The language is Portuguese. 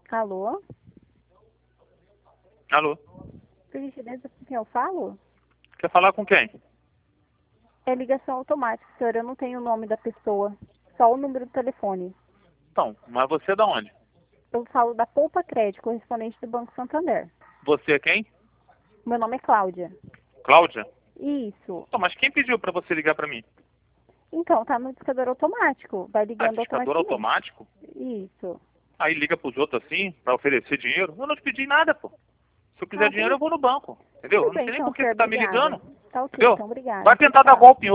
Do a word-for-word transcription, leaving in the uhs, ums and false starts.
Alô? Alô? Por gentileza, com quem eu falo? Quer falar com quem? É ligação automática, senhor. Eu não tenho o nome da pessoa. Só o número do telefone. Então, mas você é da onde? Eu falo da Poupa Crédito, correspondente do Banco Santander. Você é quem? Meu nome é Cláudia. Cláudia? Isso. Então, mas quem pediu pra você ligar pra mim? Então, tá no discador automático. Vai Ah, ligando discador automaticamente. automático? Isso. Aí liga pros outros assim, pra oferecer dinheiro? Eu não te pedi nada, pô. Se eu quiser Ah, dinheiro, tudo, eu vou no banco. Entendeu? tudo Eu não bem, sei nem então, por que senhor. você tá me Obrigada. ligando. Tá ok, Entendeu? então, obrigada. Vai tentar dar Tchau. golpe em